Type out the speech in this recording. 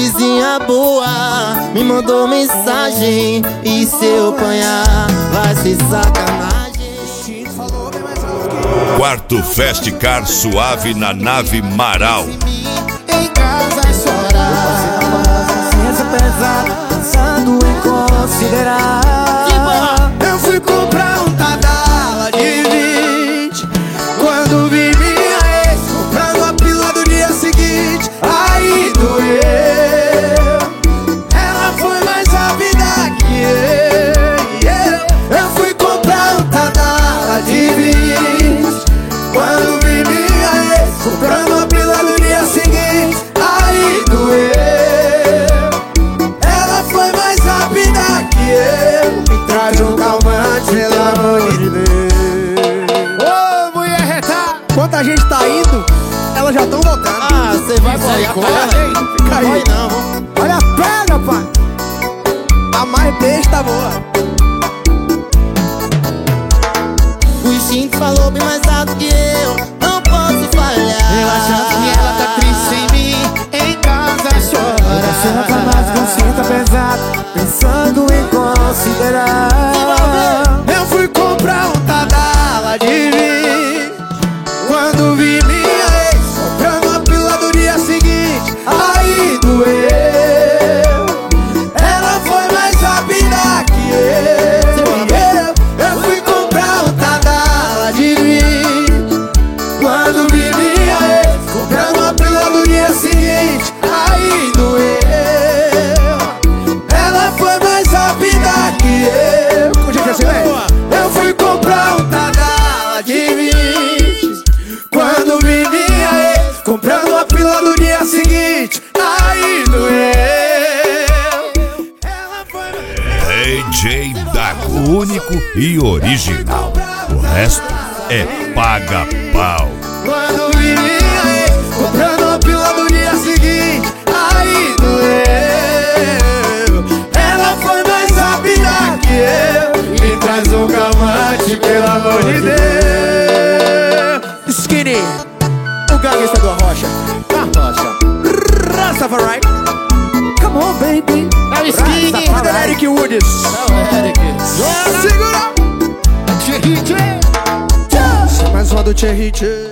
vizinha boa me mandou mensagem, e se eu apanhar vai ser sacanagem. Quarto Festcar suave na nave Marau. Em casa chorar, consciência pesada, pensando em considerar. eu fui comprar um Tadala de 20 quando vi minha ex comprando a pílula do dia seguinte. Aí doeu, ela foi mais rápida que eu fui comprar um Tadala de 20 quando vi minha ex comprando a pílula do dia seguinte. Aí doeu, ela foi mais rápida que eu. Me traz um calmante, pelo amor de Deus. Ô, mulher retar, enquanto a gente tá indo, elas já tão voltando. Ah, você vai boiar com ela? Fica aí. Vai não. Olha a pega, pai. A mais besta boa. O instinto falou bem mais alto que eu, não posso falhar. Eu achando que ela tá triste sem mim, em casa chora. Você não tá mais consciência pesada, pensando em considerar. Eu fui comprar um Tadala de 20 quando vi minha ex comprando a pílula do dia seguinte. Aí doeu, ela foi mais rápida que eu fui comprar um Tadala de 20 quando vi minha ex comprando a pílula do dia seguinte. Aí doeu, ela foi mais rápida que eu. Eu fui comprar um Tadala de 20 quando vi minha ex comprando a pílula do dia seguinte. Aí doeu, ela foi DJ Dago, único e original. O resto é paga-pau. quando vi minha ex comprando a pílula do dia seguinte. Aí doeu, ela foi mais rápida que eu. Me traz um calmante, pelo amor de Deus. Skinny, o gaguista do Arrocha. Rastafari. Come on, baby. É o Skinny. Cadê Eric Woods? Segura! Mais uma do Thierry.